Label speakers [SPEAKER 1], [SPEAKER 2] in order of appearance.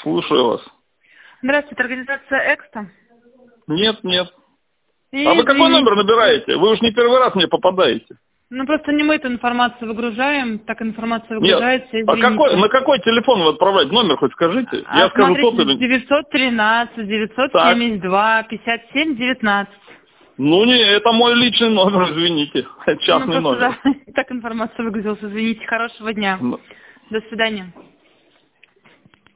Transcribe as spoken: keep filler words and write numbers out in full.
[SPEAKER 1] Слушаю вас.
[SPEAKER 2] Здравствуйте, организация «Экста».
[SPEAKER 1] Нет, нет.
[SPEAKER 2] И,
[SPEAKER 1] А вы какой
[SPEAKER 2] извините.
[SPEAKER 1] номер набираете? Вы уж не первый раз мне попадаете.
[SPEAKER 2] Ну, просто не мы эту информацию выгружаем, так информация
[SPEAKER 1] Нет.
[SPEAKER 2] выгружается,
[SPEAKER 1] А
[SPEAKER 2] извините.
[SPEAKER 1] какой, на какой телефон вы отправляете? Номер хоть скажите.
[SPEAKER 2] А
[SPEAKER 1] Я скажу тот
[SPEAKER 2] смотрите,
[SPEAKER 1] или...
[SPEAKER 2] девятьсот тринадцать, девятьсот семьдесят два, пятьдесят семь, девятнадцать.
[SPEAKER 1] Ну, не, это мой личный номер, извините.
[SPEAKER 2] Ну,
[SPEAKER 1] Частный
[SPEAKER 2] просто
[SPEAKER 1] номер.
[SPEAKER 2] да, так информация выгрузилась, извините. Хорошего дня.
[SPEAKER 1] Ну.
[SPEAKER 2] До свидания.